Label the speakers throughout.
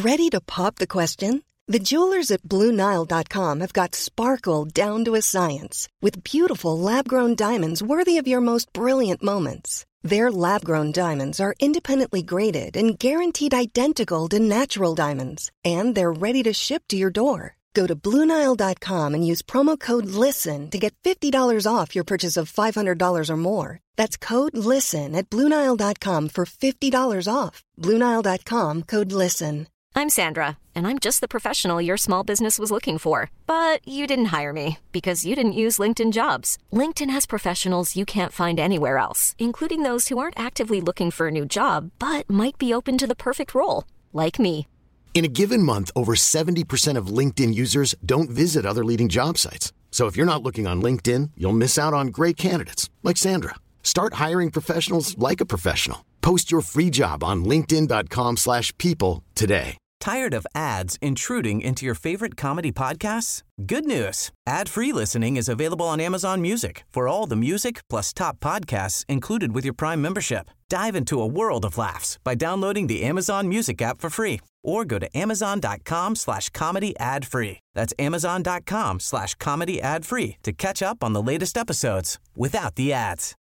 Speaker 1: Ready to pop the question? The jewelers at BlueNile.com have got sparkle down to a science with beautiful lab-grown diamonds worthy of your most brilliant moments. Their lab-grown diamonds are independently graded and guaranteed identical to natural diamonds, and they're ready to ship to your door. Go to BlueNile.com and use promo code LISTEN to get $50 off your purchase of $500 or more. That's code LISTEN at BlueNile.com for $50 off. BlueNile.com, code LISTEN.
Speaker 2: I'm Sandra, and I'm just the professional your small business was looking for. But you didn't hire me because you didn't use LinkedIn Jobs. LinkedIn has professionals you can't find anywhere else, including those who aren't actively looking for a new job, but might be open to the perfect role, like me.
Speaker 3: In a given month, over 70% of LinkedIn users don't visit other leading job sites. So if you're not looking on LinkedIn, you'll miss out on great candidates like Sandra. Start hiring professionals like a professional. Post your free job on linkedin.com/people today.
Speaker 4: Tired of ads intruding into your favorite comedy podcasts? Good news. Ad-free listening is available on Amazon Music for all the music plus top podcasts included with your Prime membership. Dive into a world of laughs by downloading the Amazon Music app for free or go to amazon.com/comedy ad-free. That's amazon.com/comedy ad-free to catch up on the latest episodes without the ads.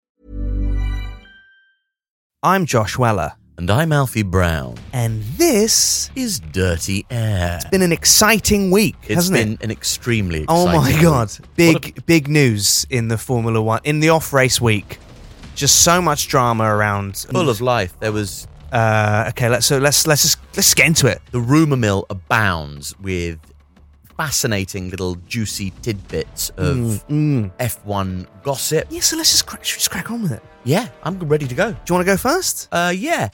Speaker 5: I'm Josh Weller.
Speaker 6: And I'm Alfie Brown.
Speaker 5: And this
Speaker 6: is Dirty Air.
Speaker 5: It's been an exciting week, hasn't it?
Speaker 6: It's been an extremely exciting
Speaker 5: week. Oh my God.
Speaker 6: week.
Speaker 5: Big news in the Formula One, in the off-race week. Just so much drama around.
Speaker 6: Full of life. There was...
Speaker 5: Okay, let's get into it.
Speaker 6: The rumour mill abounds with fascinating little juicy tidbits of F1 gossip.
Speaker 5: Yeah, so let's just crack on with it.
Speaker 6: Yeah, I'm ready to go.
Speaker 5: Do you want to go first?
Speaker 6: Yeah.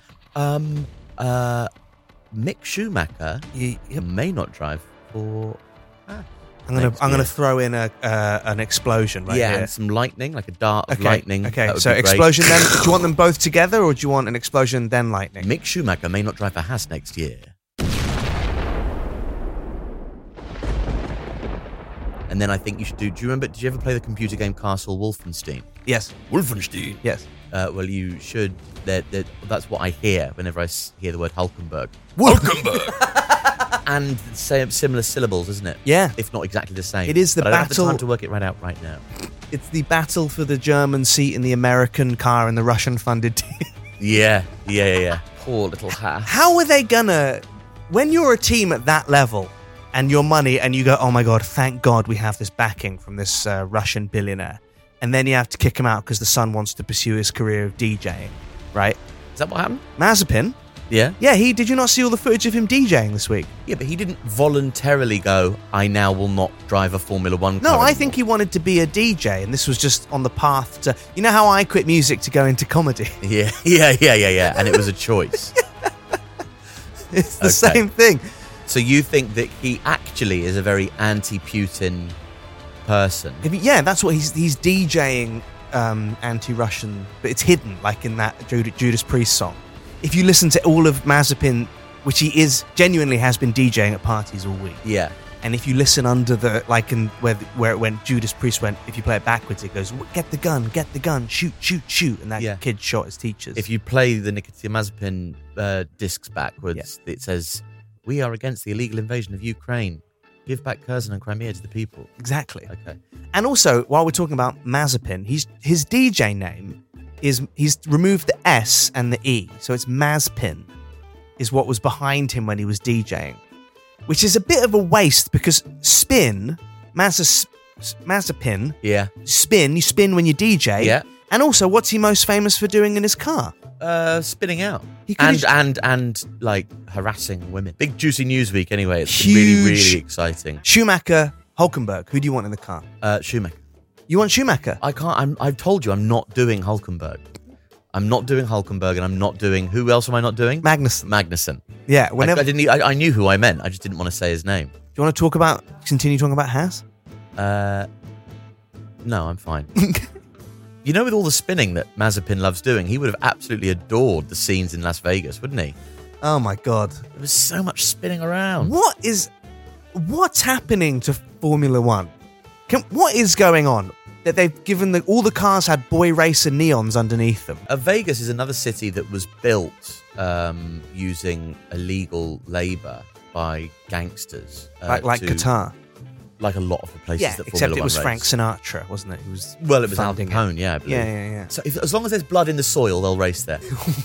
Speaker 6: Mick Schumacher may not drive for...
Speaker 5: I'm gonna throw in an explosion right here.
Speaker 6: Yeah, and some lightning, like a dart of lightning.
Speaker 5: Okay, so explosion then. Do you want them both together, or do you want an explosion then lightning?
Speaker 6: Mick Schumacher may not drive for Haas next year. And then I think you should do you remember, did you ever play the computer game Castle Wolfenstein?
Speaker 5: Yes.
Speaker 6: Wolfenstein?
Speaker 5: Yes.
Speaker 6: Well, you should. That's what I hear whenever I hear the word Hulkenberg.
Speaker 5: Hulkenberg!
Speaker 6: And similar syllables, isn't it?
Speaker 5: Yeah.
Speaker 6: If not exactly the same.
Speaker 5: It is the
Speaker 6: but
Speaker 5: battle.
Speaker 6: I don't have the time to work it right out right now.
Speaker 5: It's the battle for the German seat in the American car in the Russian-funded team.
Speaker 6: Yeah. Poor little Haas.
Speaker 5: How are they gonna... When you're a team at that level... and your money, and you go, oh my God, thank God we have this backing from this Russian billionaire. And then you have to kick him out because the son wants to pursue his career of DJing, right?
Speaker 6: Is that what happened?
Speaker 5: Mazepin?
Speaker 6: Yeah?
Speaker 5: Yeah, did you not see all the footage of him DJing this week?
Speaker 6: Yeah, but he didn't voluntarily go, I now will not drive a Formula One car
Speaker 5: No,
Speaker 6: anymore.
Speaker 5: I think he wanted to be a DJ, and this was just on the path to... You know how I quit music to go into comedy?
Speaker 6: Yeah. And it was a choice.
Speaker 5: It's the same thing.
Speaker 6: So you think that he actually is a very anti-Putin person?
Speaker 5: Yeah, that's what he's DJing anti-Russian, but it's hidden, like in that Judas Priest song. If you listen to all of Mazepin, which he genuinely has been DJing at parties all week.
Speaker 6: Yeah.
Speaker 5: And if you listen under the, like in where it went, Judas Priest went, if you play it backwards, it goes, get the gun, shoot. And that kid shot his teachers.
Speaker 6: If you play the Nikita Mazepin discs backwards, it says... We are against the illegal invasion of Ukraine. Give back Kherson and Crimea to the people.
Speaker 5: Exactly.
Speaker 6: Okay.
Speaker 5: And also, while we're talking about Mazepin, his DJ name is, he's removed the S and the E. So it's Mazepin is what was behind him when he was DJing. Which is a bit of a waste because Mazepin, you spin when you DJ.
Speaker 6: Yeah.
Speaker 5: And also, what's he most famous for doing in his car?
Speaker 6: Spinning out. And like harassing women. Big juicy news week anyway. It's been really exciting.
Speaker 5: Schumacher, Hulkenberg. Who do you want in the car?
Speaker 6: Schumacher.
Speaker 5: You want Schumacher?
Speaker 6: I can't. I've told you I'm not doing Hulkenberg. I'm not doing Hulkenberg, and I'm not doing. Who else am I not doing? Magnussen.
Speaker 5: Yeah.
Speaker 6: I knew who I meant. I just didn't want to say his name.
Speaker 5: Do you want to continue talking about Haas?
Speaker 6: No, I'm fine. You know, with all the spinning that Mazepin loves doing, he would have absolutely adored the scenes in Las Vegas, wouldn't he?
Speaker 5: Oh my God.
Speaker 6: There was so much spinning around.
Speaker 5: What's happening to Formula One? What is going on? That they've given all the cars had boy racer neons underneath them.
Speaker 6: Vegas is another city that was built using illegal labor by gangsters.
Speaker 5: like Qatar.
Speaker 6: Like a lot of the places that
Speaker 5: except
Speaker 6: Formula
Speaker 5: it was
Speaker 6: 1
Speaker 5: Frank
Speaker 6: race.
Speaker 5: Sinatra, wasn't it? It was
Speaker 6: Well, it was Al
Speaker 5: funding
Speaker 6: Capone, yeah, I believe.
Speaker 5: Yeah.
Speaker 6: So as long as there's blood in the soil, they'll race there.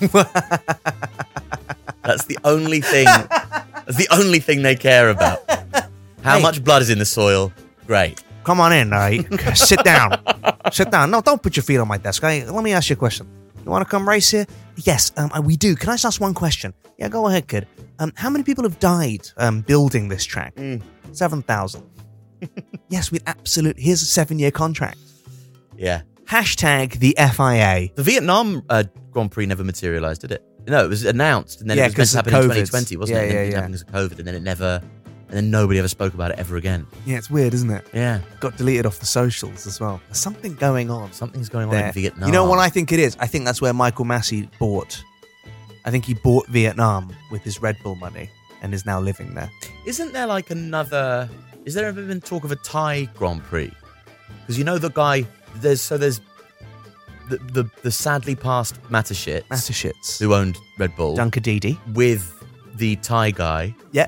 Speaker 6: That's the only thing. That's the only thing they care about. How much blood is in the soil? Great.
Speaker 5: Come on in. Sit down. Sit down. No, don't put your feet on my desk. Let me ask you a question. You want to come race here? Yes, we do. Can I just ask one question? Yeah, go ahead, kid. How many people have died building this track? 7,000. Yes, with absolute. Here's a 7-year contract.
Speaker 6: Yeah.
Speaker 5: Hashtag the FIA.
Speaker 6: The Vietnam Grand Prix never materialised, did it? No, it was announced, and then it was meant to happen in 2020, wasn't it? And then it didn't happen because of COVID, and then it never. And then nobody ever spoke about it ever again.
Speaker 5: Yeah, it's weird, isn't it?
Speaker 6: Yeah.
Speaker 5: Got deleted off the socials as well. There's something going on.
Speaker 6: Something's going on
Speaker 5: there.
Speaker 6: in Vietnam.
Speaker 5: You know what I think it is? I think that's where Michael Massey bought. I think he bought Vietnam with his Red Bull money and is now living there.
Speaker 6: Isn't there like another... Is there ever been talk of a Thai Grand Prix? Because you know the guy... There's the sadly passed Matashits. Who owned Red Bull.
Speaker 5: Dunkadidi.
Speaker 6: With the Thai guy.
Speaker 5: Yeah.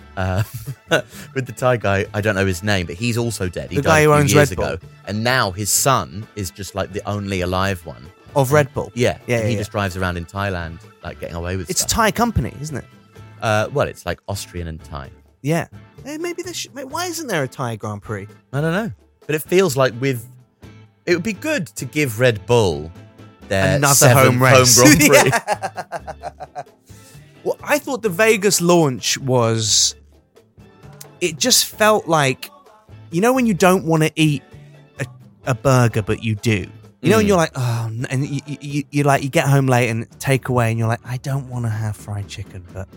Speaker 6: With the Thai guy, I don't know his name, but he's also dead. He
Speaker 5: the
Speaker 6: died
Speaker 5: guy who
Speaker 6: a few
Speaker 5: owns
Speaker 6: years
Speaker 5: Red Bull.
Speaker 6: ago. And now his son is just like the only alive one.
Speaker 5: Of Red Bull?
Speaker 6: Yeah.
Speaker 5: Yeah,
Speaker 6: he just drives around in Thailand, like getting away with
Speaker 5: It's
Speaker 6: stuff.
Speaker 5: a Thai company, isn't it?
Speaker 6: Well, it's like Austrian and Thai.
Speaker 5: Yeah. Maybe there should... Why isn't there a Thai Grand Prix?
Speaker 6: I don't know. But it feels like it would be good to give Red Bull their
Speaker 5: another home race.
Speaker 6: Grand Prix.
Speaker 5: Well, I thought the Vegas launch was... It just felt like... You know when you don't want to eat a burger, but you do? You know, and you're like, oh, and you get home late and take away, and you're like, I don't want to have fried chicken, but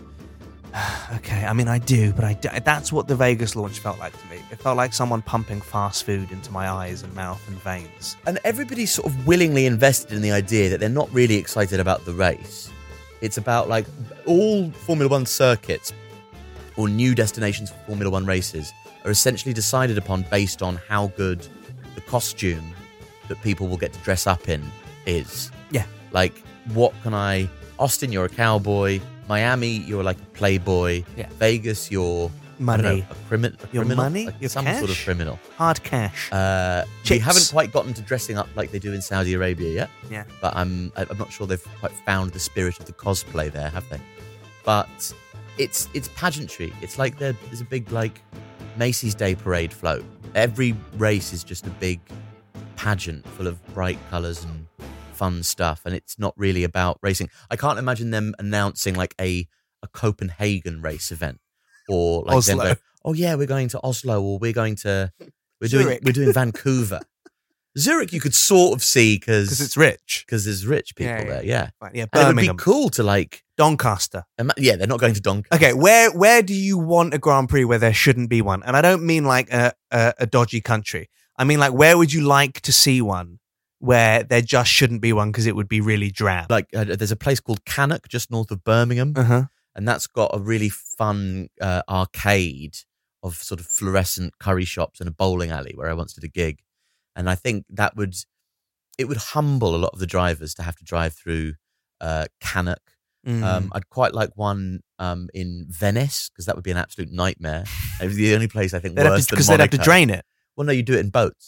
Speaker 5: okay. I mean, I do, but that's what the Vegas launch felt like to me. It felt like someone pumping fast food into my eyes and mouth and veins.
Speaker 6: And everybody's sort of willingly invested in the idea that they're not really excited about the race. It's about like all Formula One circuits or new destinations for Formula One races are essentially decided upon based on how good the costume that people will get to dress up in is.
Speaker 5: Yeah.
Speaker 6: Like, what can I... Austin, you're a cowboy. Miami, you're like a playboy.
Speaker 5: Yeah.
Speaker 6: Vegas, you're...
Speaker 5: Money.
Speaker 6: I don't know, a criminal.
Speaker 5: Your money?
Speaker 6: Like
Speaker 5: Your
Speaker 6: some
Speaker 5: cash?
Speaker 6: sort of criminal.
Speaker 5: Hard cash.
Speaker 6: We
Speaker 5: Chips.
Speaker 6: haven't quite gotten to dressing up like they do in Saudi Arabia yet.
Speaker 5: Yeah.
Speaker 6: But I'm not sure they've quite found the spirit of the cosplay there, have they? But it's pageantry. It's like there's a big like Macy's Day Parade float. Every race is just a big pageant full of bright colours and fun stuff, and it's not really about racing. I can't imagine them announcing like a Copenhagen race event or like
Speaker 5: Oslo.
Speaker 6: them going, oh yeah, we're going to Oslo, or we're doing
Speaker 5: Zurich.
Speaker 6: Vancouver. Zurich you could sort of see because
Speaker 5: it's rich.
Speaker 6: Because there's rich people
Speaker 5: Yeah,
Speaker 6: there, yeah.
Speaker 5: Right, yeah,
Speaker 6: And it would
Speaker 5: Birmingham.
Speaker 6: be cool to like...
Speaker 5: Doncaster.
Speaker 6: Yeah, they're not going to Doncaster.
Speaker 5: Okay, where do you want a Grand Prix where there shouldn't be one? And I don't mean like a dodgy country. I mean like where would you like to see one where there just shouldn't be one because it would be really drab?
Speaker 6: Like there's a place called Cannock just north of Birmingham.
Speaker 5: Uh-huh.
Speaker 6: And that's got a really fun arcade of sort of fluorescent curry shops and a bowling alley where I once did a gig. And I think it would humble a lot of the drivers to have to drive through Cannock. I'd quite like one in Venice because that would be an absolute nightmare. It was the only place I think worse than Monaco.
Speaker 5: Because they'd have to drain it.
Speaker 6: Well, no, you do it in boats.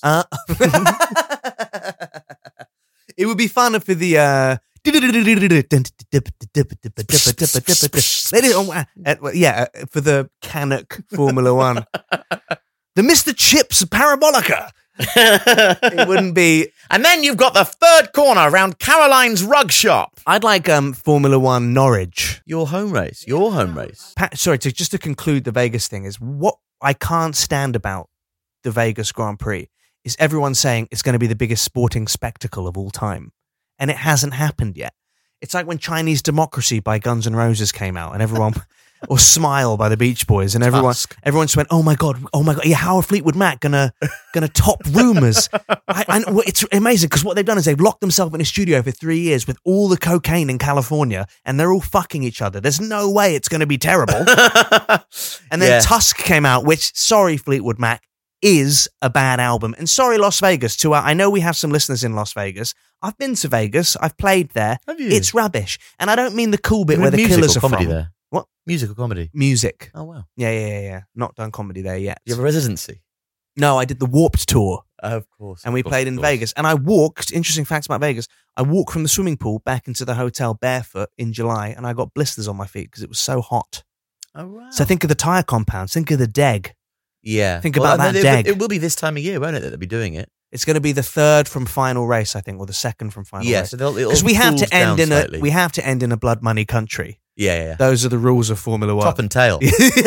Speaker 5: It would be fun for the for the Cannock Formula One. The Mr. Chips Parabolica. It wouldn't be.
Speaker 6: And then you've got the third corner around Caroline's Rug Shop.
Speaker 5: I'd like Formula One Norwich.
Speaker 6: Your home race.
Speaker 5: Sorry, just to conclude the Vegas thing is what I can't stand about the Vegas Grand Prix is everyone saying it's going to be the biggest sporting spectacle of all time. And it hasn't happened yet. It's like when Chinese Democracy by Guns N' Roses came out and everyone, or Smile by the Beach Boys, and everyone just went, oh my God, yeah, how are Fleetwood Mac gonna top Rumours? And it's amazing because what they've done is they've locked themselves in a studio for 3 years with all the cocaine in California and they're all fucking each other. There's no way it's going to be terrible. And then Tusk came out, which, sorry Fleetwood Mac, is a bad album. And sorry, Las Vegas, I know we have some listeners in Las Vegas. I've been to Vegas. I've played there.
Speaker 6: Have you?
Speaker 5: It's rubbish. And I don't mean the cool bit
Speaker 6: You
Speaker 5: where the
Speaker 6: music
Speaker 5: Killers
Speaker 6: or
Speaker 5: are
Speaker 6: comedy
Speaker 5: from.
Speaker 6: there?
Speaker 5: What?
Speaker 6: Musical comedy.
Speaker 5: Music.
Speaker 6: Oh, wow.
Speaker 5: Yeah. Not done comedy there yet.
Speaker 6: You have a residency?
Speaker 5: No, I did the Warped Tour.
Speaker 6: Of course.
Speaker 5: And we played in Vegas. And I walked, interesting facts about Vegas, I walked from the swimming pool back into the hotel barefoot in July, and I got blisters on my feet because it was so hot.
Speaker 6: Oh, wow.
Speaker 5: So think of the tyre compounds. Think of the DEG.
Speaker 6: Yeah.
Speaker 5: Think about that DEG.
Speaker 6: It will be this time of year, won't it, that they'll be doing it?
Speaker 5: It's going to be the third from final race, I think, or the second from final race.
Speaker 6: Yeah, so
Speaker 5: because we have to end in a blood money country.
Speaker 6: Yeah.
Speaker 5: Those are the rules of Formula One.
Speaker 6: Top and tail.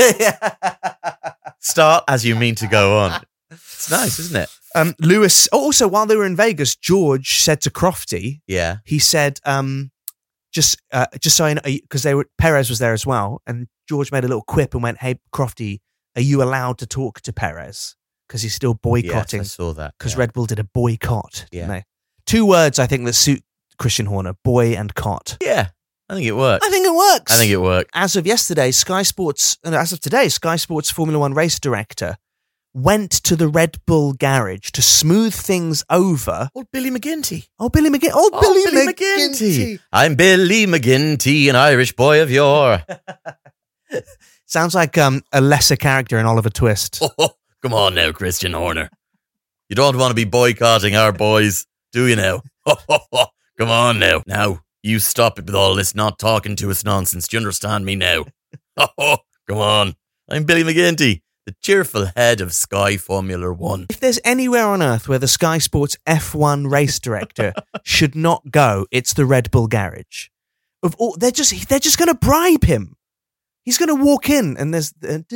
Speaker 6: Start as you mean to go on. It's nice, isn't it?
Speaker 5: Lewis. Also, while they were in Vegas, George said to Crofty.
Speaker 6: Yeah.
Speaker 5: He said, just so I know, because Perez was there as well, and George made a little quip and went, "Hey, Crofty, are you allowed to talk to Perez? Because he's still boycotting."
Speaker 6: Yes, I saw that.
Speaker 5: Because Red Bull did a boycott.
Speaker 6: Yeah.
Speaker 5: Didn't they? 2 words I think that suit Christian Horner: boy and cot.
Speaker 6: Yeah. I think it works.
Speaker 5: I think it works.
Speaker 6: I think it worked.
Speaker 5: As of yesterday, Sky Sports Formula One race director went to the Red Bull garage to smooth things over.
Speaker 6: Old Billy McGinty.
Speaker 5: Billy McGinty.
Speaker 6: I'm Billy McGinty, an Irish boy of yore.
Speaker 5: Sounds like a lesser character in Oliver Twist.
Speaker 6: Oh, come on now, Christian Horner. You don't want to be boycotting our boys, do you now? Come on now. Now, you stop it with all this not talking to us nonsense. Do you understand me now? Come on. I'm Billy McGinty, the cheerful head of Sky Formula One.
Speaker 5: If there's anywhere on earth where the Sky Sports F1 race director should not go, it's the Red Bull garage. They're just going to bribe him. He's going to walk in and there's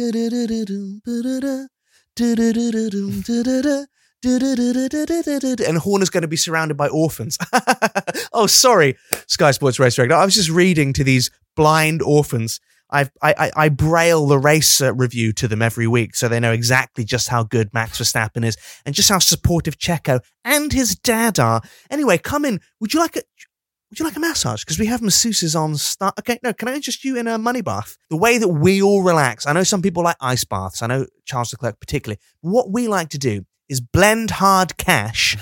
Speaker 5: and Horner's going to be surrounded by orphans. Oh, sorry, Sky Sports race director. I was just reading to these blind orphans. I braille the race review to them every week so they know exactly just how good Max Verstappen is and just how supportive Checo and his dad are. Anyway, come in. Would you like a massage? Because we have masseuses on start. Okay, no, can I interest you in a money bath? The way that we all relax. I know some people like ice baths. I know Charles Leclerc particularly. What we like to do is blend hard cash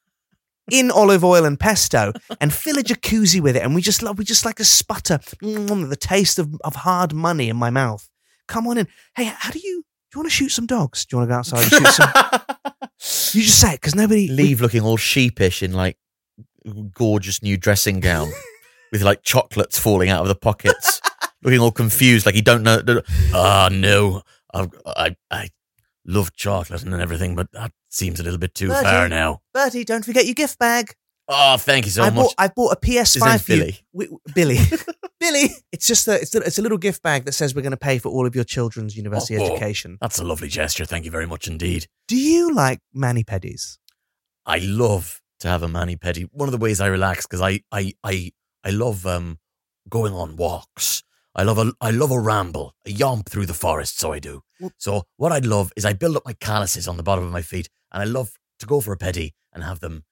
Speaker 5: in olive oil and pesto and fill a jacuzzi with it. And we just like a sputter, the taste of hard money in my mouth. Come on in. Hey, do you want to shoot some dogs? Do you want to go outside and shoot some? You just say it because nobody...
Speaker 6: Leave looking all sheepish in like gorgeous new dressing gown with like chocolates falling out of the pockets, looking all confused like you don't know. No, I love chocolate and everything, but that seems a little bit too far now.
Speaker 5: Bertie, don't forget your gift bag.
Speaker 6: Oh, thank you so much.
Speaker 5: I bought a PS5 for
Speaker 6: Billy.
Speaker 5: you. Billy. Billy. It's just it's a little gift bag that says we're going to pay for all of your children's university education.
Speaker 6: That's a lovely gesture. Thank you very much indeed.
Speaker 5: Do you like mani-pedis?
Speaker 6: I love to have a mani-pedi. One of the ways I relax, because I love going on walks. I love a ramble, a yomp through the forest, so I do. So what I'd love is I build up my calluses on the bottom of my feet, and I love to go for a pedi and have them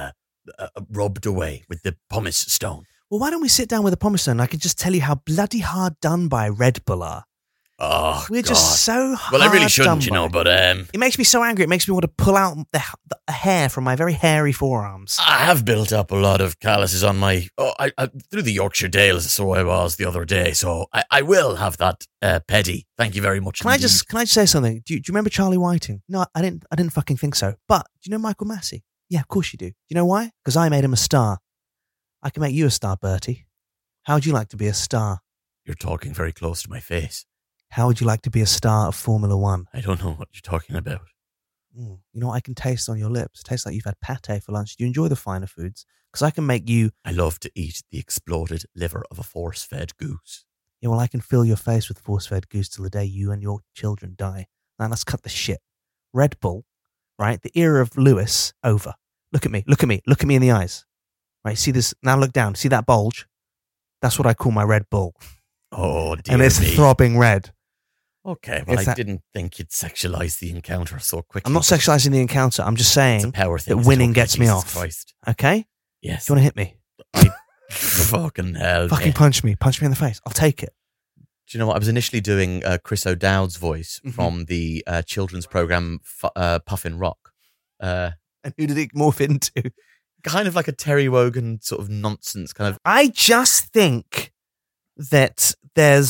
Speaker 6: rubbed away with the pumice stone.
Speaker 5: Well, why don't we sit down with a pumice stone? I can just tell you how bloody hard done by Red Bull are.
Speaker 6: Oh,
Speaker 5: we're
Speaker 6: God.
Speaker 5: Just so hard.
Speaker 6: Well, I really shouldn't, but
Speaker 5: it makes me so angry. It makes me want to pull out the hair from my very hairy forearms.
Speaker 6: I have built up a lot of calluses on my through the Yorkshire Dales. So I was the other day. So I will have that pedi. Thank you very much.
Speaker 5: Can I just say something? Do you remember Charlie Whiting? No, I didn't fucking think so. But do you know Michael Massey? Yeah, of course you do. Do you know why? Because I made him a star. I can make you a star, Bertie. How would you like to be a star?
Speaker 6: You're talking very close to my face.
Speaker 5: How would you like to be a star of Formula One?
Speaker 6: I don't know what you're talking about.
Speaker 5: You know what I can taste on your lips? It tastes like you've had pate for lunch. Do you enjoy the finer foods? Because I can make you...
Speaker 6: I love to eat the exploded liver of a force-fed goose.
Speaker 5: Yeah, well, I can fill your face with force-fed goose till the day you and your children die. Now, let's cut the shit. Red Bull, right? The era of Lewis, over. Look at me in the eyes. Right, see this? Now look down. See that bulge? That's what I call my Red Bull.
Speaker 6: Oh, dear
Speaker 5: And it's
Speaker 6: me.
Speaker 5: throbbing red.
Speaker 6: Okay, well, I didn't think you'd sexualize the encounter so quickly.
Speaker 5: I'm not sexualizing the encounter. I'm just saying
Speaker 6: it's a power thing
Speaker 5: that winning
Speaker 6: talk,
Speaker 5: gets me
Speaker 6: Jesus
Speaker 5: off.
Speaker 6: Christ.
Speaker 5: Okay?
Speaker 6: Yes.
Speaker 5: Do you want to hit me?
Speaker 6: Fucking hell.
Speaker 5: Fucking punch me. Punch me in the face. I'll take it.
Speaker 6: Do you know what? I was initially doing Chris O'Dowd's voice from the children's program Puffin Rock.
Speaker 5: And who did it morph into?
Speaker 6: Kind of like a Terry Wogan sort of nonsense kind of.
Speaker 5: I just think that there's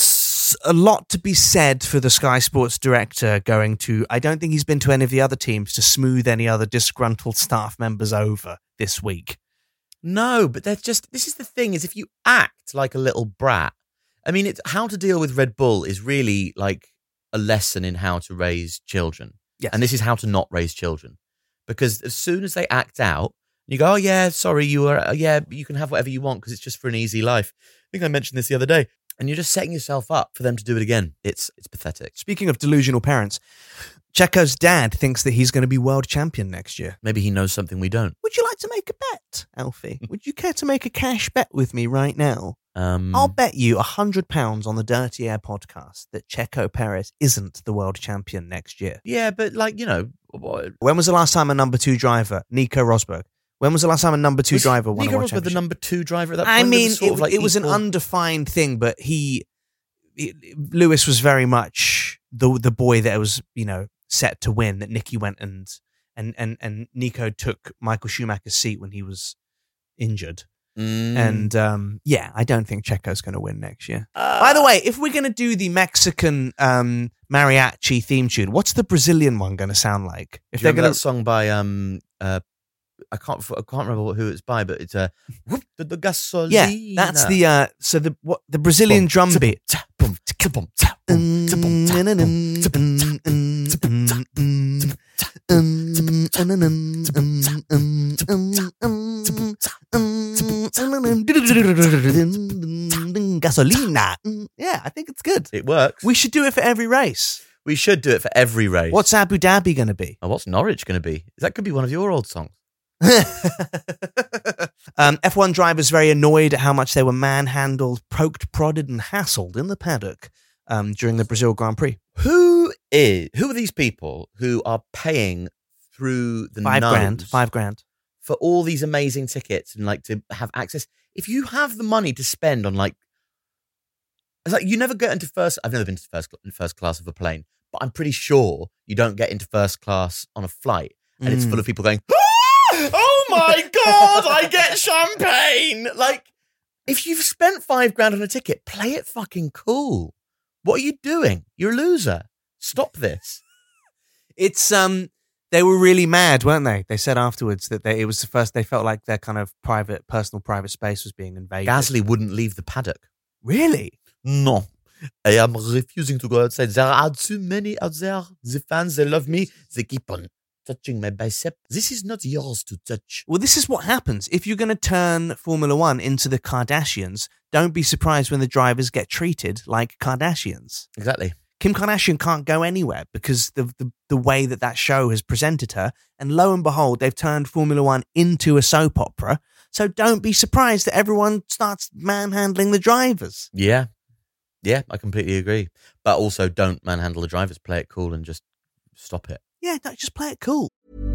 Speaker 5: There's a lot to be said for the Sky Sports director going to, I don't think he's been to any of the other teams to smooth any other disgruntled staff members over this week.
Speaker 6: No, but they're just, this is the thing, is if you act like a little brat, I mean, it's how to deal with Red Bull is really like a lesson in how to raise children.
Speaker 5: Yes.
Speaker 6: And this is how to not raise children. Because as soon as they act out, you go, oh yeah, sorry, you can have whatever you want because it's just for an easy life. I think I mentioned this the other day. And you're just setting yourself up for them to do it again. It's pathetic.
Speaker 5: Speaking of delusional parents, Checo's dad thinks that he's going to be world champion next year.
Speaker 6: Maybe he knows something we don't.
Speaker 5: Would you like to make a bet, Alfie? Would you care to make a cash bet with me right now? I'll bet you £100 on the Dirty Air podcast that Checo Perez isn't the world champion next year.
Speaker 6: Yeah, but like, you know.
Speaker 5: When was the last time a number 2 driver, Nico Rosberg, when was the last time a number 2 driver won a world championship?
Speaker 6: Nico Rosberg the number 2 driver at that point?
Speaker 5: I mean, it was an undefined thing, but Lewis was very much the boy that was, you know, set to win, that Nicky went and Nico took Michael Schumacher's seat when he was injured. And I don't think Checo's going to win next year. By the way, if we're going to do the Mexican mariachi theme tune, what's the Brazilian one going to sound like? If they're going
Speaker 6: that song by I can't remember who it's by, but it's the gasolina.
Speaker 5: Yeah, that's the Brazilian drum beat. Gasolina. Yeah, I think it's good.
Speaker 6: It works.
Speaker 5: We should do it for every race.
Speaker 6: We should do it for every race.
Speaker 5: What's Abu Dhabi going to be?
Speaker 6: Oh, what's Norwich going to be? That could be one of your old songs.
Speaker 5: F1 drivers very annoyed at how much they were manhandled, poked, prodded, and hassled in the paddock during the Brazil Grand Prix.
Speaker 6: Who are these people who are paying through the nose
Speaker 5: $5 grand
Speaker 6: for all these amazing tickets and like to have access? If you have the money to spend on like, it's like you never get into first. I've never been to first class of a plane, but I'm pretty sure you don't get into first class on a flight, and it's full of people going, "Oh my god, I get champagne!" Like, if you've spent $5 grand on a ticket, play it fucking cool. What are you doing? You're a loser. Stop this.
Speaker 5: It's they were really mad, weren't they? They said afterwards that it was the first they felt like their kind of personal private space was being invaded.
Speaker 6: Gasly wouldn't leave the paddock.
Speaker 5: Really?
Speaker 6: No. I am refusing to go outside. There are too many out there. The fans, they love me. They keep on touching my bicep. This is not yours to touch.
Speaker 5: Well, this is what happens. If you're going to turn Formula One into the Kardashians, don't be surprised when the drivers get treated like Kardashians.
Speaker 6: Exactly.
Speaker 5: Kim Kardashian can't go anywhere because the way that show has presented her. And lo and behold, they've turned Formula One into a soap opera. So don't be surprised that everyone starts manhandling the drivers.
Speaker 6: Yeah. Yeah, I completely agree. But also don't manhandle the drivers. Play it cool and just stop it.
Speaker 5: Yeah, just play it cool.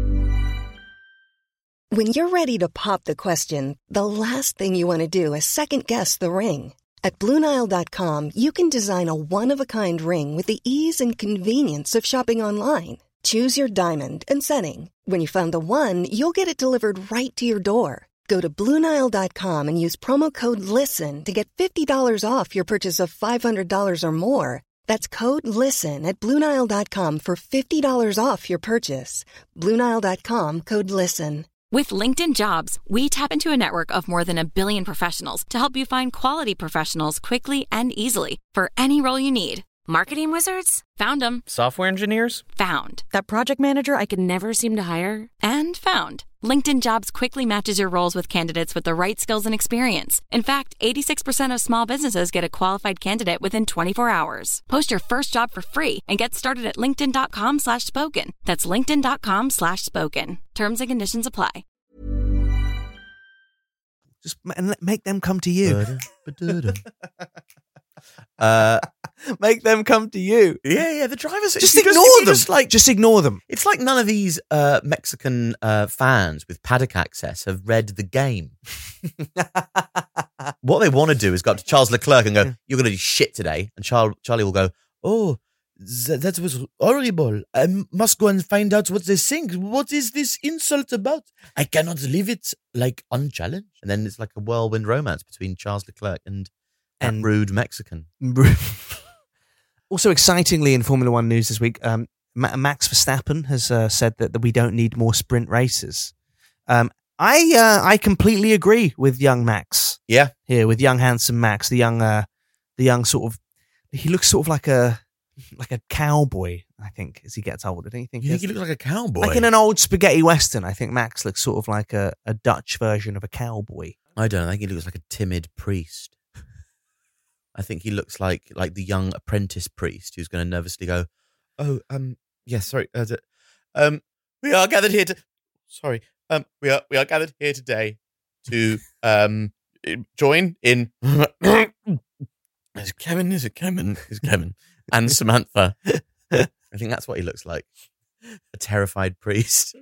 Speaker 1: When you're ready to pop the question, the last thing you want to do is second-guess the ring. At BlueNile.com, you can design a one-of-a-kind ring with the ease and convenience of shopping online. Choose your diamond and setting. When you find the one, you'll get it delivered right to your door. Go to BlueNile.com and use promo code LISTEN to get $50 off your purchase of $500 or more. That's code LISTEN at BlueNile.com for $50 off your purchase. BlueNile.com, code LISTEN.
Speaker 7: With LinkedIn Jobs, we tap into a network of more than 1 billion professionals to help you find quality professionals quickly and easily for any role you need. Marketing wizards? Found them.
Speaker 8: Software engineers?
Speaker 7: Found. That project manager I could never seem to hire? And found. LinkedIn Jobs quickly matches your roles with candidates with the right skills and experience. In fact, 86% of small businesses get a qualified candidate within 24 hours. Post your first job for free and get started at linkedin.com/spoken. That's linkedin.com/spoken. Terms and conditions apply.
Speaker 5: Just make them come to you. Make them come to you.
Speaker 6: Yeah, the drivers.
Speaker 5: Just ignore them. Just ignore them.
Speaker 6: It's like none of these Mexican fans with paddock access have read the game. What they want to do is go up to Charles Leclerc and go, "You're going to do shit today," and Charlie will go, "Oh, that was horrible. I must go and find out what they think. What is this insult about? I cannot leave it like unchallenged." And then it's like a whirlwind romance between Charles Leclerc and rude Mexican.
Speaker 5: Also, excitingly in Formula One news this week, Max Verstappen has said that we don't need more sprint races. I completely agree with young Max.
Speaker 6: Yeah.
Speaker 5: Here with young handsome Max, the young sort of, he looks sort of like a cowboy, I think, as he gets older. Don't you think?
Speaker 6: You think he looks like a cowboy?
Speaker 5: Like in an old spaghetti western, I think Max looks sort of like a Dutch version of a cowboy.
Speaker 6: I don't know. I think he looks like a timid priest. I think he looks like the young apprentice priest who's going to nervously go, sorry. We are gathered here we are gathered here today to join in. Is it Kevin and Samantha? I think that's what he looks like. A terrified priest.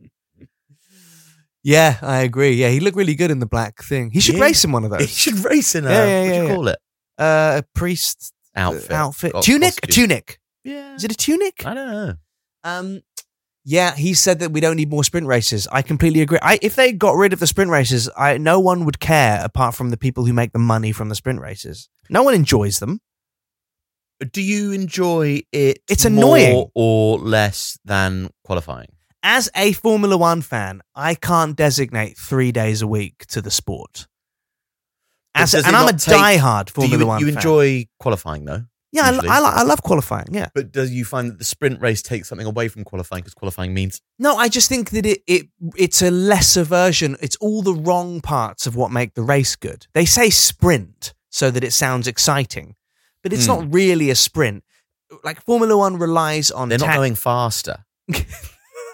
Speaker 5: Yeah, I agree. Yeah, he looked really good in the black thing. He should race in one of those.
Speaker 6: He should race in what do you call it?
Speaker 5: A priest outfit. Tunic? A tunic.
Speaker 6: Yeah.
Speaker 5: Is it a tunic?
Speaker 6: I don't know.
Speaker 5: Yeah, he said that we don't need more sprint races. I completely agree. If they got rid of the sprint races, no one would care apart from the people who make the money from the sprint races. No one enjoys them.
Speaker 6: Do you enjoy it?
Speaker 5: It's annoying.
Speaker 6: More or less than qualifying?
Speaker 5: As a Formula One fan, I can't designate 3 days a week to the sport. And I'm a diehard Formula One fan.
Speaker 6: You enjoy qualifying, though?
Speaker 5: Yeah, I love qualifying, yeah.
Speaker 6: But do you find that the sprint race takes something away from qualifying because qualifying means...
Speaker 5: No, I just think that it's a lesser version. It's all the wrong parts of what make the race good. They say sprint so that it sounds exciting, but it's not really a sprint. Like Formula One relies on...
Speaker 6: They're not going faster. It's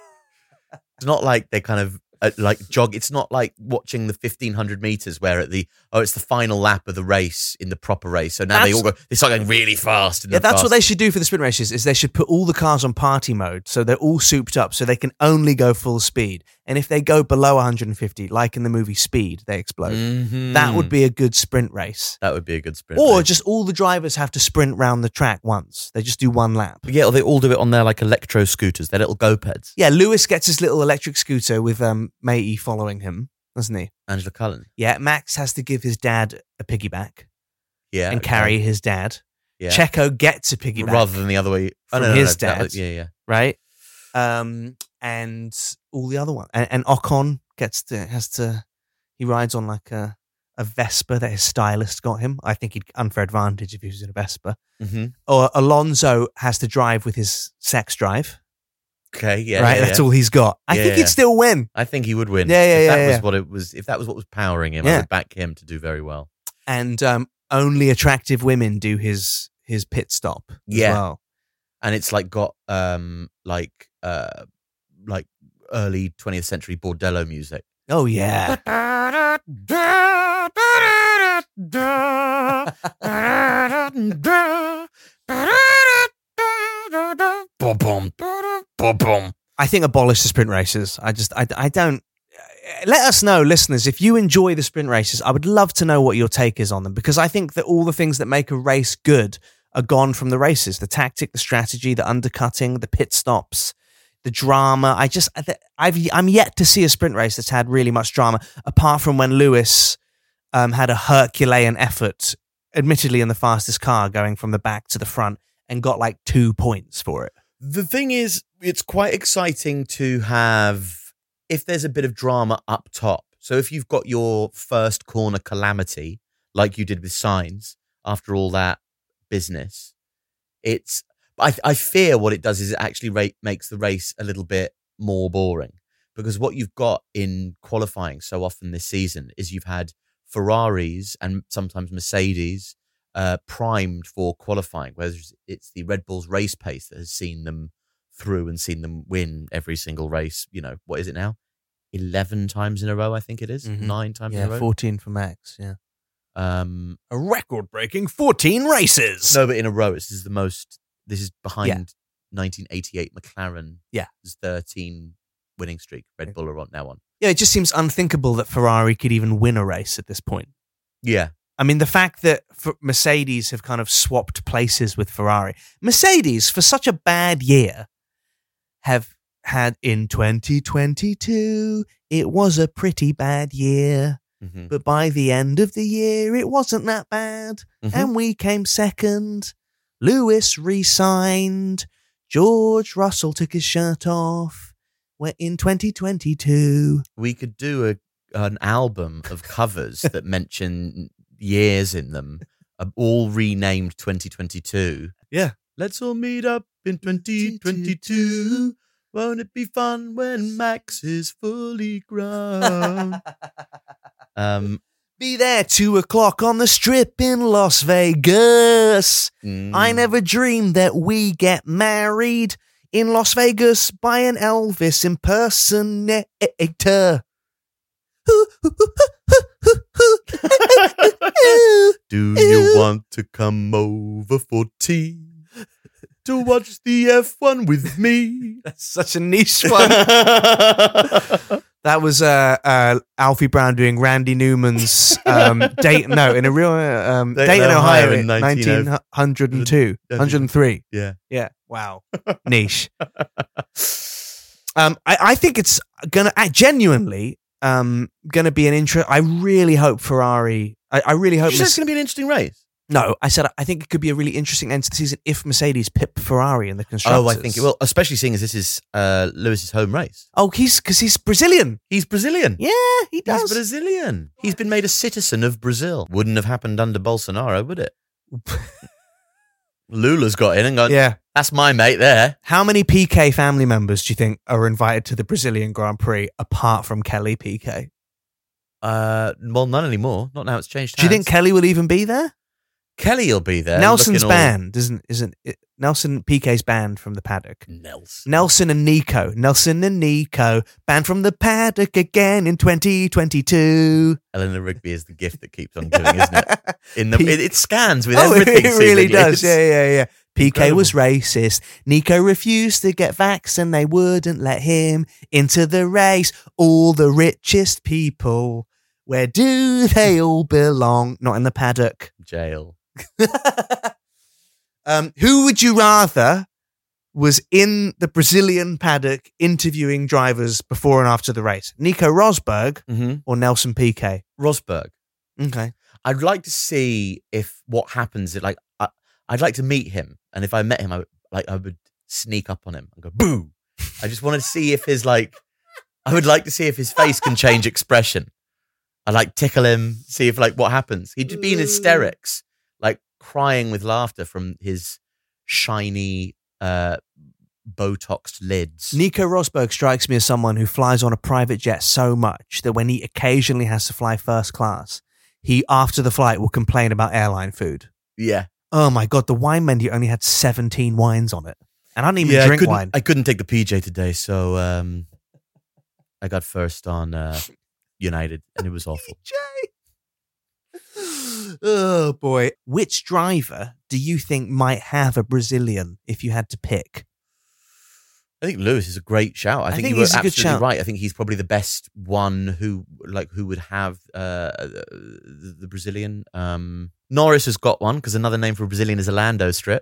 Speaker 6: not like they kind of jog. It's not like watching the 1,500 meters where it's the final lap of the race in the proper race. So now they start going really fast.
Speaker 5: Yeah, that's what they should do for the sprint races. Is they should put all the cars on party mode so they're all souped up so they can only go full speed. And if they go below 150, like in the movie Speed, they explode. Mm-hmm. That would be a good sprint race.
Speaker 6: That would be a good sprint.
Speaker 5: Or
Speaker 6: race.
Speaker 5: just all the drivers have to sprint round the track once. They just do one lap.
Speaker 6: Yeah, or they all do it on their electro scooters, their little go-peds.
Speaker 5: Yeah, Lewis gets his little electric scooter with Matey following him, doesn't he?
Speaker 6: Angela Cullen.
Speaker 5: Yeah, Max has to give his dad a piggyback.
Speaker 6: Yeah,
Speaker 5: and carry his dad.
Speaker 6: Yeah.
Speaker 5: He gets a piggyback
Speaker 6: rather than the other way
Speaker 5: from his dad.
Speaker 6: Yeah.
Speaker 5: Right. And all the other ones. And Ocon he rides on like a Vespa that his stylist got him. I think he'd unfair advantage if he was in a Vespa. Mm-hmm. Or Alonso has to drive with his sex drive.
Speaker 6: Okay, yeah.
Speaker 5: Right,
Speaker 6: yeah,
Speaker 5: that's all he's got. I think he'd still win.
Speaker 6: I think he would win. If that was what was powering him, I would back him to do very well.
Speaker 5: And only attractive women do his pit stop as well.
Speaker 6: And it's got early 20th century bordello music.
Speaker 5: Oh yeah. I think abolish the sprint races. I don't. Let us know, listeners, if you enjoy the sprint races. I would love to know what your take is on them, because I think that all the things that make a race good are gone from the races. The tactic, the strategy, the undercutting, the pit stops, the drama. I'm yet to see a sprint race that's had really much drama, apart from when Lewis had a Herculean effort, admittedly in the fastest car, going from the back to the front, and got 2 points for it.
Speaker 6: The thing is, it's quite exciting to have, if there's a bit of drama up top. So if you've got your first corner calamity, like you did with Sainz, after all that business, I fear what it does is it actually makes the race a little bit more boring, because what you've got in qualifying so often this season is you've had Ferraris and sometimes Mercedes primed for qualifying, whereas it's the Red Bull's race pace that has seen them through and seen them win every single race. What is it now? 11 times in a row, I think it is. 9 times in a row.
Speaker 5: 14 for Max, yeah.
Speaker 6: A
Speaker 5: record-breaking 14 races.
Speaker 6: No, but in a row. This is behind 1988 McLaren's 13 winning streak. Red Bull are now on.
Speaker 5: Yeah, it just seems unthinkable that Ferrari could even win a race at this point.
Speaker 6: Yeah.
Speaker 5: I mean, the fact that Mercedes have kind of swapped places with Ferrari. Mercedes, for such a bad year, have had in 2022, it was a pretty bad year. Mm-hmm. But by the end of the year, it wasn't that bad. Mm-hmm. And we came second. Lewis re-signed. George Russell took his shirt off. We're in 2022.
Speaker 6: We could do an album of covers that mention years in them, all renamed 2022.
Speaker 5: Yeah.
Speaker 6: Let's all meet up in 2022. Won't it be fun when Max is fully grown?
Speaker 5: Be there 2:00 on the Strip in Las Vegas. I never dreamed that we get married in Las Vegas by an Elvis impersonator.
Speaker 6: Do you want to come over for tea to watch the F1 with me?
Speaker 5: That's such a niche one. That was Alfie Brown doing Randy Newman's Dayton. No, in a real Dayton, Ohio, in 1902, 103.
Speaker 6: Yeah.
Speaker 5: Wow, niche. I think it's gonna genuinely gonna be an interest. I really hope Ferrari. I really hope.
Speaker 6: You said it's gonna be an interesting race.
Speaker 5: No, I said I think it could be a really interesting end to the season if Mercedes pip Ferrari in the constructors.
Speaker 6: Oh, I think it will, especially seeing as this is Lewis's home race.
Speaker 5: Oh, because he's Brazilian.
Speaker 6: He's Brazilian.
Speaker 5: Yeah, he does.
Speaker 6: He's Brazilian. He's been made a citizen of Brazil. Wouldn't have happened under Bolsonaro, would it? Lula's got in and gone,
Speaker 5: yeah,
Speaker 6: that's my mate there.
Speaker 5: How many PK family members do you think are invited to the Brazilian Grand Prix apart from Kelly Piquet?
Speaker 6: Well, none anymore. Not now it's changed hands.
Speaker 5: Do you think Kelly will even be there?
Speaker 6: Kelly will be there.
Speaker 5: Nelson's band isn't it? Nelson Piquet's band from the paddock. Nelson and Nico band from the paddock again in 2022.
Speaker 6: Eleanor Rigby is the gift that keeps on giving, isn't it? It scans with everything.
Speaker 5: It really does. Yeah. Piquet
Speaker 6: Incredible.
Speaker 5: was racist. Nico refused to get vaxxed and they wouldn't let him into the race. All the richest people, where do they all belong? Not in the paddock.
Speaker 6: Jail.
Speaker 5: Who would you rather was in the Brazilian paddock interviewing drivers before and after the race? Nico Rosberg or Nelson Piquet?
Speaker 6: Rosberg.
Speaker 5: Okay.
Speaker 6: I'd like to see if what happens. I'd like to meet him, and if I met him, I would sneak up on him and go boo. I just want to see if I would like to see if his face can change expression. I'd tickle him, see if what happens. He'd just be in hysterics, crying with laughter from his shiny, Botoxed lids.
Speaker 5: Nico Rosberg strikes me as someone who flies on a private jet so much that when he occasionally has to fly first class, he, after the flight, will complain about airline food.
Speaker 6: Yeah.
Speaker 5: Oh my God, the wine menu only had 17 wines on it. And I didn't even drink wine.
Speaker 6: I couldn't take the PJ today, so I got first on United, and it was awful.
Speaker 5: PJ! Oh boy. Which driver do you think might have a Brazilian if you had to pick?
Speaker 6: I think Lewis is a great shout. I think you were absolutely right. I think he's probably the best one who would have the Brazilian. Norris has got one because another name for a Brazilian is a Lando strip.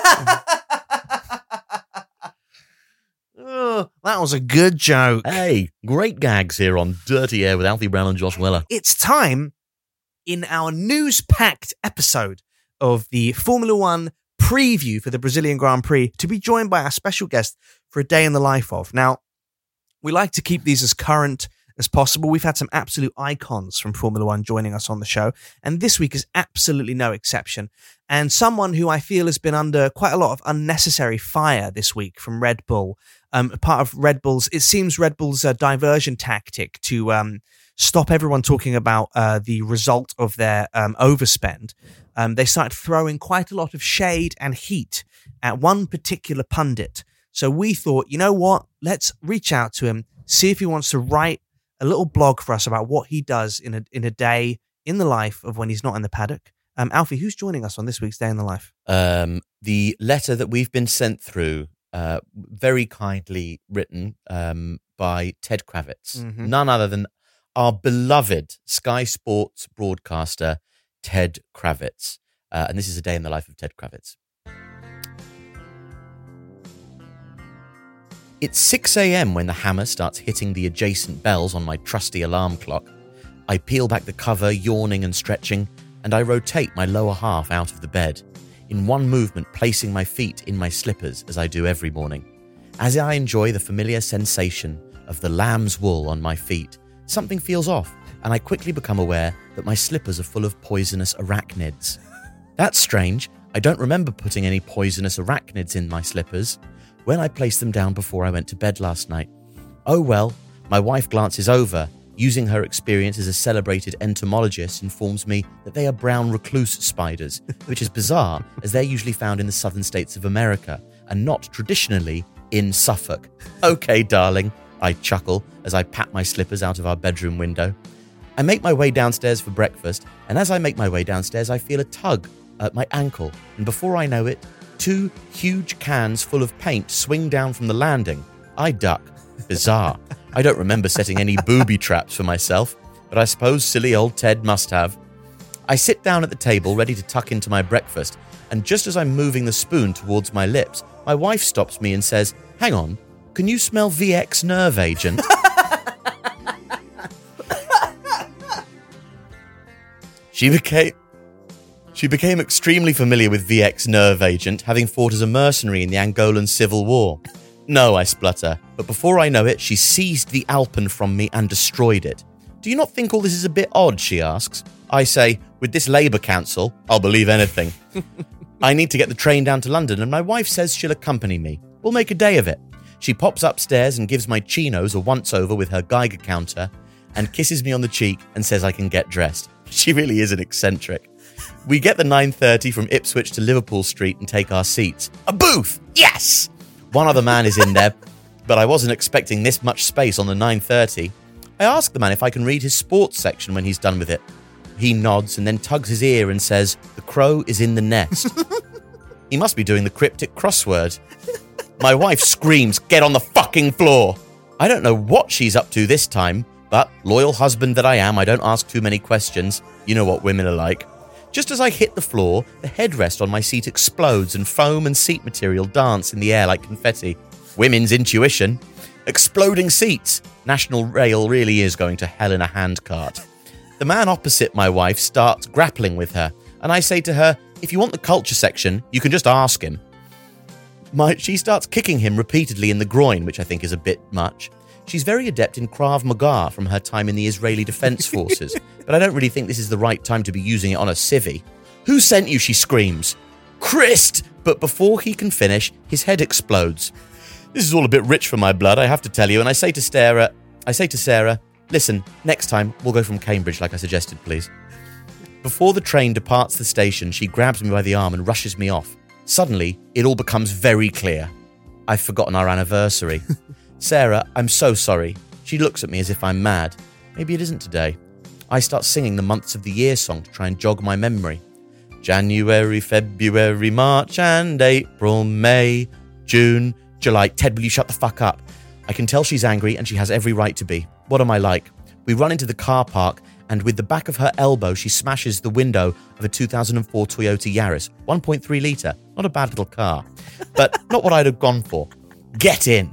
Speaker 5: Oh, that was a good joke.
Speaker 6: Hey, great gags here on Dirty Air with Alfie Brown and Josh Weller.
Speaker 5: It's time in our news-packed episode of the Formula One preview for the Brazilian Grand Prix to be joined by our special guest for a day in the life of. Now, we like to keep these as current as possible. We've had some absolute icons from Formula One joining us on the show, and this week is absolutely no exception. And someone who I feel has been under quite a lot of unnecessary fire this week from Red Bull. Part of Red Bull's diversion tactic to stop everyone talking about the result of their overspend. They started throwing quite a lot of shade and heat at one particular pundit. So we thought, you know what? Let's reach out to him, see if he wants to write a little blog for us about what he does in a day in the life of when he's not in the paddock. Alfie, who's joining us on this week's Day in the Life?
Speaker 6: The letter that we've been sent through, very kindly written by Ted Kravitz, none other than our beloved Sky Sports broadcaster, Ted Kravitz. And this is a day in the life of Ted Kravitz. It's 6 a.m. when the hammer starts hitting the adjacent bells on my trusty alarm clock. I peel back the cover, yawning and stretching, and I rotate my lower half out of the bed. in one movement placing my feet in my slippers as I do every morning. As I enjoy the familiar sensation of the lamb's wool on my feet, something feels off, and I quickly become aware that my slippers are full of poisonous arachnids. That's strange. I don't remember putting any poisonous arachnids in my slippers when I placed them down before I went to bed last night. Oh well, my wife glances over, using her experience as a celebrated entomologist, informs me that they are brown recluse spiders, which is bizarre as they're usually found in the southern states of America and not traditionally in Suffolk. Okay, darling, I chuckle as I pat my slippers out of our bedroom window. I make my way downstairs for breakfast, and as I make my way downstairs, I feel a tug at my ankle, and before I know it, 2 huge cans full of paint swing down from the landing. I duck. Bizarre. I don't remember setting any booby traps for myself, but I suppose silly old Ted must have. I sit down at the table ready to tuck into my breakfast, and just as I'm moving the spoon towards my lips, my wife stops me and says, "Hang on, can you smell VX nerve agent?" She became extremely familiar with VX nerve agent, having fought as a mercenary in the Angolan Civil War. No, I splutter, but before I know it, she seized the Alpen from me and destroyed it. Do you not think all this is a bit odd, she asks. I say, with this Labour Council, I'll believe anything. I need to get the train down to London, and my wife says she'll accompany me. We'll make a day of it. She pops upstairs and gives my chinos a once-over with her Geiger counter and kisses me on the cheek and says I can get dressed. She really is an eccentric. We get the 9:30 from Ipswich to Liverpool Street and take our seats. A booth! Yes! One other man is in there, but I wasn't expecting this much space on the 9:30. I ask the man if I can read his sports section when he's done with it. He nods and then tugs his ear and says, "The crow is in the nest." He must be doing the cryptic crossword. My wife screams, "Get on the fucking floor!" I don't know what she's up to this time, but loyal husband that I am, I don't ask too many questions. You know what women are like. Just as I hit the floor, the headrest on my seat explodes and foam and seat material dance in the air like confetti. Women's intuition. Exploding seats. National Rail really is going to hell in a handcart. The man opposite my wife starts grappling with her, and I say to her, "If you want the culture section, you can just ask him." She starts kicking him repeatedly in the groin, which I think is a bit much. She's very adept in Krav Maga from her time in the Israeli Defense Forces, but I don't really think this is the right time to be using it on a civvy. "Who sent you?" she screams. "Christ!" But before he can finish, his head explodes. This is all a bit rich for my blood, I have to tell you, and I say to Sarah, "Listen, next time we'll go from Cambridge like I suggested, please." Before the train departs the station, she grabs me by the arm and rushes me off. Suddenly, it all becomes very clear. I've forgotten our anniversary. "Sarah, I'm so sorry." She looks at me as if I'm mad. Maybe it isn't today. I start singing the months of the year song to try and jog my memory. January, February, March and April, May, June, July. Ted, will you shut the fuck up? I can tell she's angry and she has every right to be. What am I like? We run into the car park and with the back of her elbow she smashes the window of a 2004 Toyota Yaris. 1.3 litre. Not a bad little car. But not what I'd have gone for. Get in.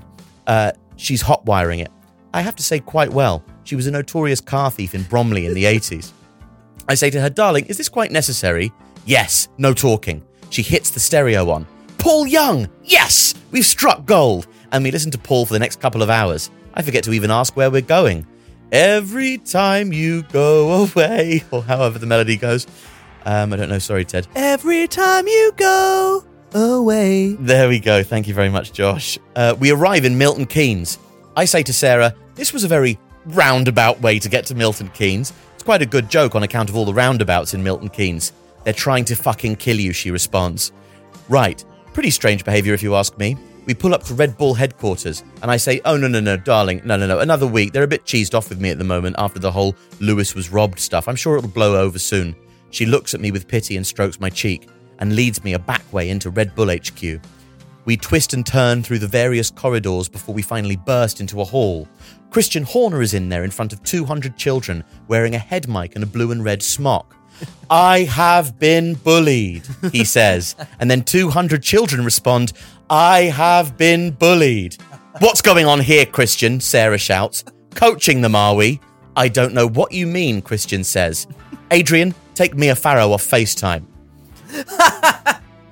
Speaker 6: She's hot wiring it. I have to say quite well. She was a notorious car thief in Bromley in the 80s. I say to her, "Darling, is this quite necessary?" "Yes, no talking." She hits the stereo on. "Paul Young! Yes! We've struck gold!" And we listen to Paul for the next couple of hours. I forget to even ask where we're going. "Every time you go away," or however the melody goes. I don't know, sorry, Ted.
Speaker 5: Every time you go away.
Speaker 6: There we go, thank you very much, Josh. We arrive in Milton Keynes. I say to Sarah, "This was a very roundabout way to get to Milton Keynes. It's quite a good joke on account of all the roundabouts in Milton Keynes. They're trying to fucking kill you," she responds. Right, pretty strange behaviour if you ask me. We pull up to Red Bull headquarters, and I say, "Oh, no, darling, no, another week. They're a bit cheesed off with me at the moment after the whole Lewis was robbed stuff. I'm sure it'll blow over soon." She looks at me with pity and strokes my cheek, and leads me a back way into Red Bull HQ. We twist and turn through the various corridors before we finally burst into a hall. Christian Horner is in there in front of 200 children, wearing a head mic and a blue and red smock. "I have been bullied," he says, and then 200 children respond, "I have been bullied." "What's going on here, Christian?" Sarah shouts. "Coaching them, are we?" "I don't know what you mean," Christian says. "Adrian, take Mia Farrow off FaceTime."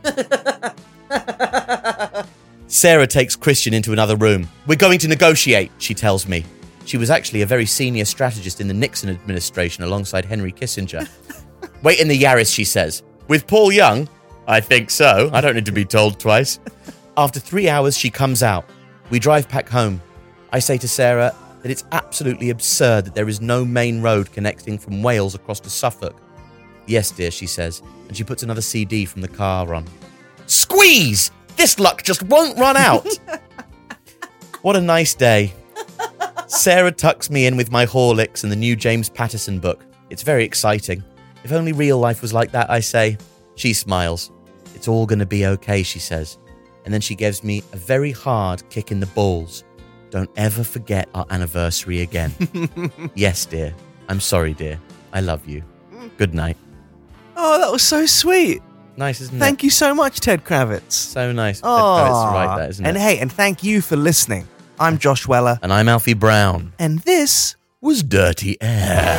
Speaker 6: Sarah takes Christian into another room. We're going to negotiate, she tells me. She was actually a very senior strategist in the Nixon administration alongside Henry Kissinger. Wait in the Yaris, she says. With Paul Young? I think so. I don't need to be told twice. After 3 hours, she comes out. We drive back home. I say to Sarah that it's absolutely absurd that there is no main road connecting from Wales across to Suffolk. Yes, dear, she says, and she puts another CD from the car on. Squeeze! This luck just won't run out. What a nice day. Sarah tucks me in with my Horlicks and the new James Patterson book. It's very exciting. If only real life was like that, I say. She smiles. It's all going to be okay, she says. And then she gives me a very hard kick in the balls. Don't ever forget our anniversary again. Yes, dear. I'm sorry, dear. I love you. Good night.
Speaker 5: Oh, that was so sweet.
Speaker 6: Nice, isn't it?
Speaker 5: Thank you so much, Ted Kravitz.
Speaker 6: So nice.
Speaker 5: Oh,
Speaker 6: Ted Kravitz, right, that, isn't it?
Speaker 5: And hey, and thank you for listening. I'm Josh Weller.
Speaker 6: And I'm Alfie Brown.
Speaker 5: And this
Speaker 6: was Dirty Air.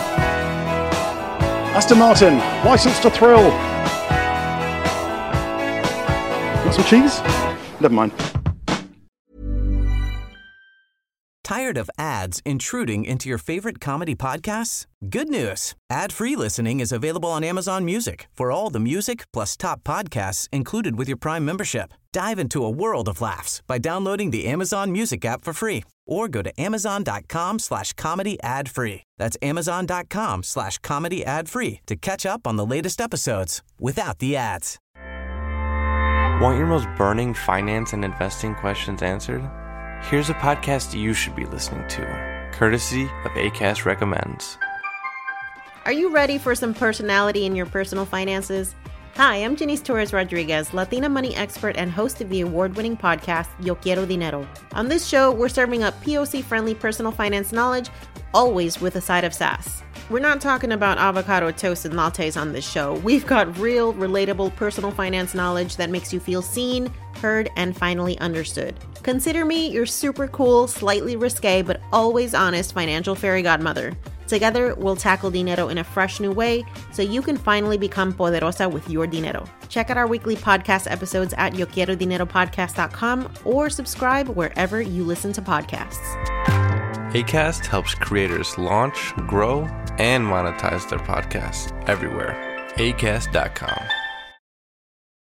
Speaker 8: Aston Martin, License to Thrill. Got some cheese? Never mind.
Speaker 4: Tired of ads intruding into your favorite comedy podcasts? Good news. Ad-free listening is available on Amazon Music for all the music plus top podcasts included with your Prime membership. Dive into a world of laughs by downloading the Amazon Music app for free or go to amazon.com/comedy ad-free. That's amazon.com/comedy ad-free to catch up on the latest episodes without the ads.
Speaker 9: Want your most burning finance and investing questions answered? Here's a podcast you should be listening to, courtesy of Acast Recommends.
Speaker 10: Are you ready for some personality in your personal finances? Hi, I'm Janice Torres Rodriguez, Latina money expert and host of the award-winning podcast, Yo Quiero Dinero. On this show, we're serving up POC-friendly personal finance knowledge, always with a side of sass. We're not talking about avocado toast and lattes on this show. We've got real, relatable personal finance knowledge that makes you feel seen, heard, and finally understood. Consider me your super cool, slightly risque, but always honest financial fairy godmother. Together, we'll tackle dinero in a fresh new way so you can finally become poderosa with your dinero. Check out our weekly podcast episodes at yoquierodineropodcast.com or subscribe wherever you listen to podcasts.
Speaker 9: Acast helps creators launch, grow, and monetize their podcasts everywhere. Acast.com.